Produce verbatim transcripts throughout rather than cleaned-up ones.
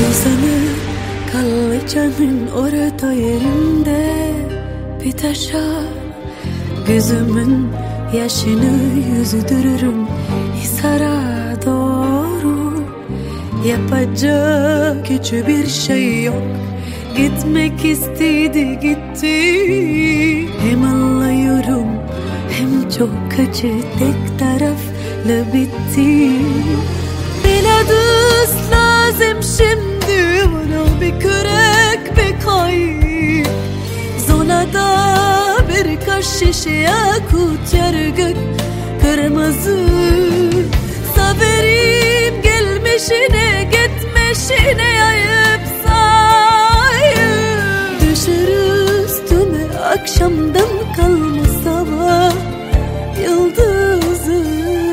Uzanıp kalacağın orada yerinde bir taşa, gözümün yaşını yüzdürürüm Hisar'a doğru. Yapacak hiçbir şey yok, gitmek istedi gitti. Hem anlıyorum hem çok acı, tek taraflı bitti. Bana dost lazım şimdi, bana bir kürek bir kayık. Zonada birkaç şişe yakut, yargık kırmızı. Saverim gelmişine gitmişine ayıp sayıp. Düşür üstüme akşamdan kalma sabah yıldızı.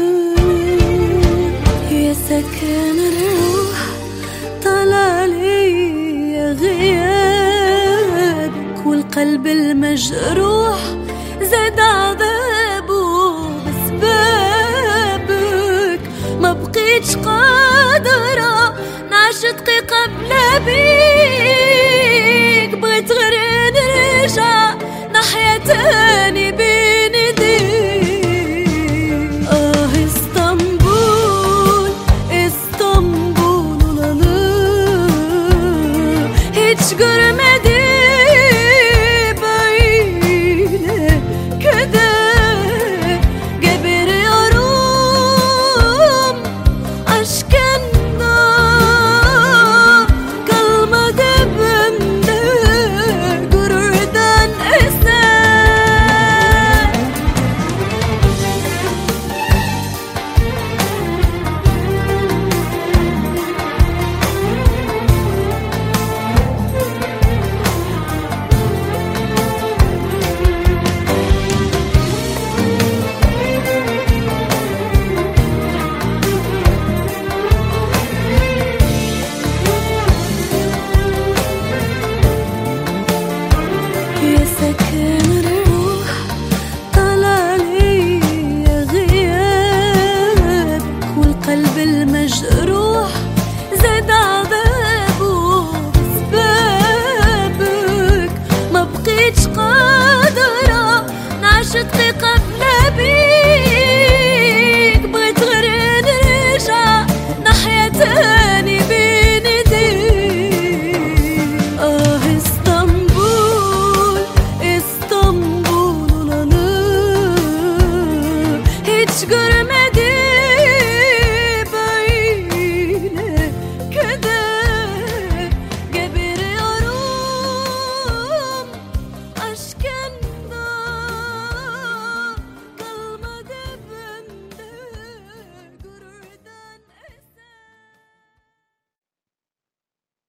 يسكن الروح طلع لي غيابك، والقلب المجروح زاد عذابه بسبابك. ما بقيتش قادرة نعيش دقيقة بلا بيك.